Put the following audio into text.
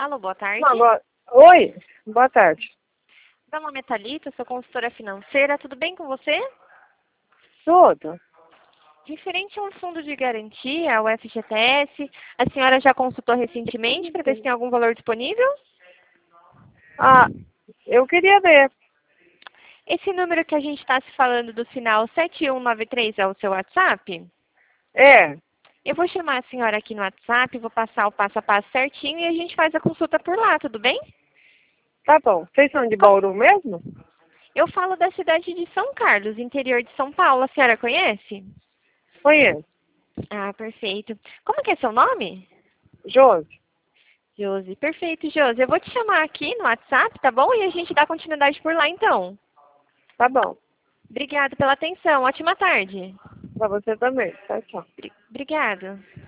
Alô, boa tarde. Oi, boa tarde. Meu nome é Thalita, sou consultora financeira. Tudo bem com você? Tudo? Referente a um fundo de garantia, o FGTS, a senhora já consultou recentemente para ver se tem algum valor disponível? Ah, eu queria ver. Esse número que a gente está se falando do final 7193 é o seu WhatsApp? É, Eu vou chamar a senhora aqui no WhatsApp, vou passar o passo a passo certinho e a gente faz a consulta por lá, tudo bem? tá bom. Vocês são de Bauru mesmo? Eu falo da cidade de São Carlos, interior de São Paulo. A senhora conhece? Conheço. Ah, perfeito. Como que é seu nome? Josi? Josi. Perfeito, Josi. Eu vou te chamar aqui no WhatsApp, tá bom? E a gente dá continuidade por lá, então. Tá bom. Obrigada pela atenção. Ótima tarde. Pra você também. Tchau, tchau. Obrigada.